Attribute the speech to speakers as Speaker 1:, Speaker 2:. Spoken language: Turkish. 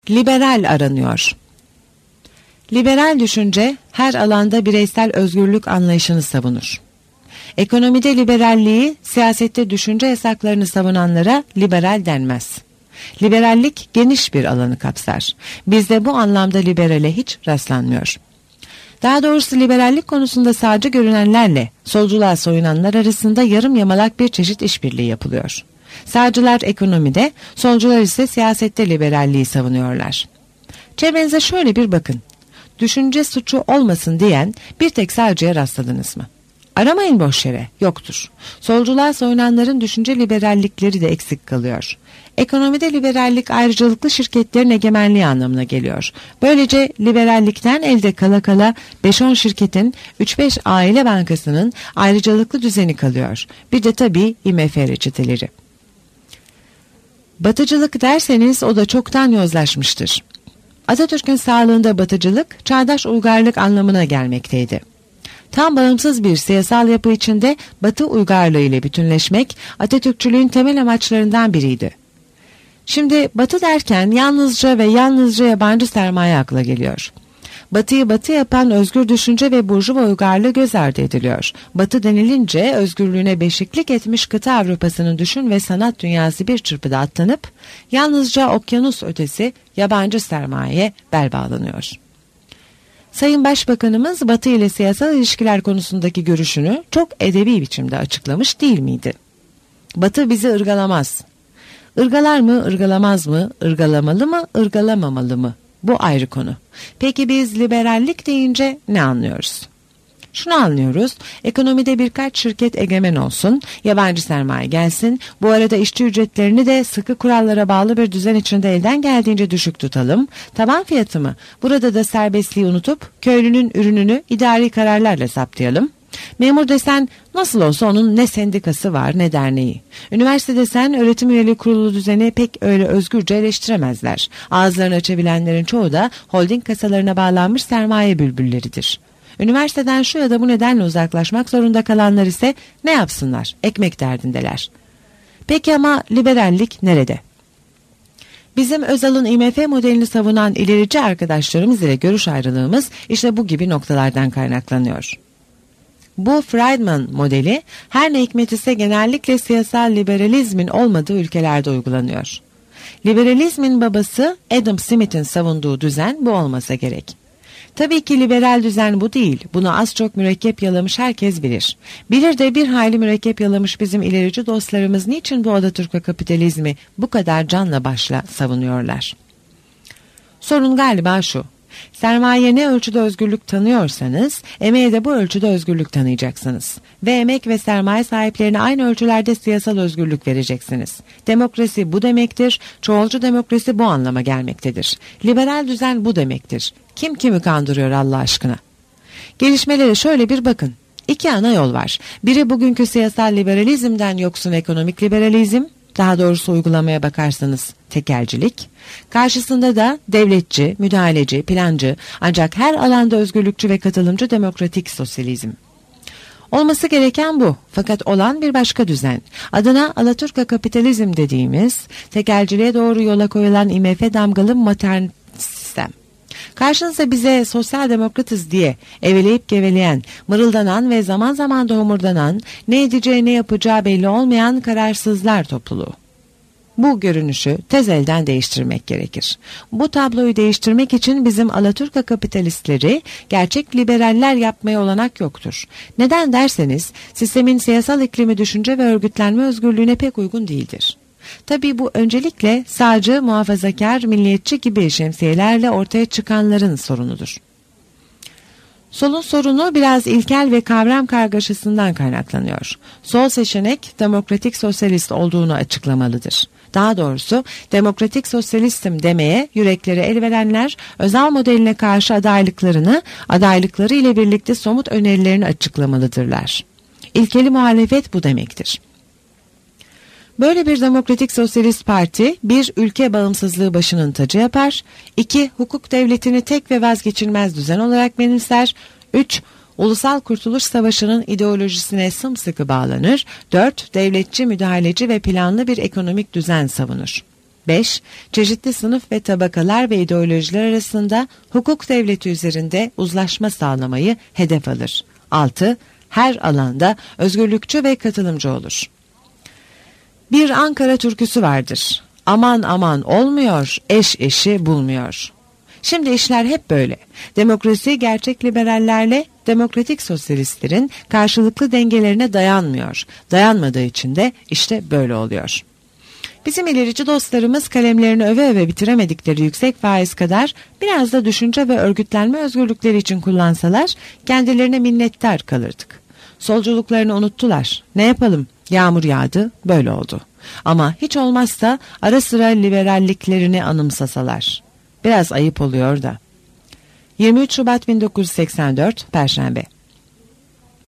Speaker 1: Liberal aranıyor. Liberal düşünce her alanda bireysel özgürlük anlayışını savunur. Ekonomide liberalliği, siyasette düşünce yasaklarını savunanlara liberal denmez. Liberallik geniş bir alanı kapsar. Bizde bu anlamda liberale hiç rastlanmıyor. Daha doğrusu liberallik konusunda sağcı görünenlerle solculuğa soyunanlar arasında yarım yamalak bir çeşit işbirliği yapılıyor. Sağcılar ekonomide, solcular ise siyasette liberalliği savunuyorlar. Çevrenize şöyle bir bakın. Düşünce suçu olmasın diyen bir tek sağcıya rastladınız mı? Aramayın boş yere, yoktur. Solculuğa soyunanların düşünce liberallikleri de eksik kalıyor. Ekonomide liberallik ayrıcalıklı şirketlerin egemenliği anlamına geliyor. Böylece liberallikten elde kala kala 5-10 şirketin 3-5 aile bankasının ayrıcalıklı düzeni kalıyor. Bir de tabii IMF reçeteleri. Batıcılık derseniz o da çoktan yozlaşmıştır. Atatürk'ün sağlığında batıcılık, çağdaş uygarlık anlamına gelmekteydi. Tam bağımsız bir siyasal yapı içinde Batı uygarlığı ile bütünleşmek Atatürkçülüğün temel amaçlarından biriydi. Şimdi Batı derken yalnızca yabancı sermaye akla geliyor. Batı'yı Batı yapan özgür düşünce ve burjuva uygarlığı göz ardı ediliyor. Batı denilince özgürlüğüne beşiklik etmiş kıta Avrupa'sının düşün ve sanat dünyası bir çırpıda atlanıp yalnızca okyanus ötesi yabancı sermayeye bel bağlanıyor. Sayın Başbakanımız Batı ile siyasal ilişkiler konusundaki görüşünü çok edebi biçimde açıklamış değil miydi? Batı bizi ırgalamaz. Irgalar mı, ırgalamaz mı, ırgalamalı mı, ırgalamamalı mı? Bu ayrı konu. Peki biz liberallik deyince ne anlıyoruz? Şunu anlıyoruz, ekonomide birkaç şirket egemen olsun, yabancı sermaye gelsin, bu arada işçi ücretlerini de sıkı kurallara bağlı bir düzen içinde elden geldiğince düşük tutalım, taban fiyatı mı? Burada da serbestliği unutup köylünün ürününü idari kararlarla saptayalım. Memur desen nasıl olsa onun ne sendikası var ne derneği. Üniversite desen öğretim üyeliği kurulu düzeni pek öyle özgürce eleştiremezler. Ağızlarını açabilenlerin çoğu da holding kasalarına bağlanmış sermaye bülbülleridir. Üniversiteden şu ya da bu nedenle uzaklaşmak zorunda kalanlar ise ne yapsınlar? Ekmek derdindeler. Peki ama liberallik nerede? Bizim Özal'ın IMF modelini savunan ilerici arkadaşlarımız ile görüş ayrılığımız işte bu gibi noktalardan kaynaklanıyor. Bu Friedman modeli her ne hikmet ise genellikle siyasal liberalizmin olmadığı ülkelerde uygulanıyor. Liberalizmin babası Adam Smith'in savunduğu düzen bu olmasa gerek. Tabii ki liberal düzen bu değil. Bunu az çok mürekkep yalamış herkes bilir. Bilir de bir hayli mürekkep yalamış bizim ilerici dostlarımız niçin bu Alaturka kapitalizmi bu kadar canla başla savunuyorlar? Sorun galiba şu. Sermaye ne ölçüde özgürlük tanıyorsanız, emeğe de bu ölçüde özgürlük tanıyacaksınız. Ve emek ve sermaye sahiplerine aynı ölçülerde siyasal özgürlük vereceksiniz. Demokrasi bu demektir, çoğulcu demokrasi bu anlama gelmektedir. Liberal düzen bu demektir. Kim kimi kandırıyor Allah aşkına? Gelişmelere şöyle bir bakın. İki ana yol var. Biri bugünkü siyasal liberalizmden yoksun ekonomik liberalizm, daha doğrusu uygulamaya bakarsanız tekelcilik. Karşısında da devletçi, müdahaleci, plancı ancak her alanda özgürlükçü ve katılımcı demokratik sosyalizm. Olması gereken bu. Fakat olan bir başka düzen. Adına Alaturka kapitalizm dediğimiz tekelciliğe doğru yola koyulan IMF damgalı modern sistem. Karşınıza bize sosyal demokratız diye eveleyip geveleyen, mırıldanan ve zaman zaman da homurdanan, ne edeceği ne yapacağı belli olmayan kararsızlar topluluğu. Bu görünüşü tez elden değiştirmek gerekir. Bu tabloyu değiştirmek için bizim Alaturka kapitalistleri gerçek liberaller yapmaya olanak yoktur. Neden derseniz sistemin siyasal iklimi düşünce ve örgütlenme özgürlüğüne pek uygun değildir. Tabii bu öncelikle sağcı, muhafazakar, milliyetçi gibi şemsiyelerle ortaya çıkanların sorunudur. Solun sorunu biraz ilkel ve kavram kargaşasından kaynaklanıyor. Sol seçenek demokratik sosyalist olduğunu açıklamalıdır. Daha doğrusu demokratik sosyalistim demeye yürekleri el verenler Özal modeline karşı adaylıkları ile birlikte somut önerilerini açıklamalıdırlar. İlkeli muhalefet bu demektir. Böyle bir demokratik sosyalist parti, bir ülke bağımsızlığı başının tacı yapar, 2 hukuk devletini tek ve vazgeçilmez düzen olarak benimser, 3 Ulusal Kurtuluş Savaşı'nın ideolojisine sımsıkı bağlanır, 4 devletçi, müdahaleci ve planlı bir ekonomik düzen savunur. 5. Çeşitli sınıf ve tabakalar ve ideolojiler arasında hukuk devleti üzerinde uzlaşma sağlamayı hedef alır. 6. Her alanda özgürlükçü ve katılımcı olur. Bir Ankara türküsü vardır. Aman aman olmuyor, eş eşi bulmuyor. Şimdi işler hep böyle. Demokrasi gerçek liberallerle demokratik sosyalistlerin karşılıklı dengelerine dayanmıyor. Dayanmadığı için de işte böyle oluyor. Bizim ilerici dostlarımız kalemlerini öve öve bitiremedikleri yüksek faiz kadar biraz da düşünce ve örgütlenme özgürlükleri için kullansalar kendilerine minnettar kalırdık. Solculuklarını unuttular. Ne yapalım? Yağmur yağdı, böyle oldu. Ama hiç olmazsa ara sıra liberalliklerini anımsasalar. Biraz ayıp oluyor da. 23 Şubat 1984 Perşembe.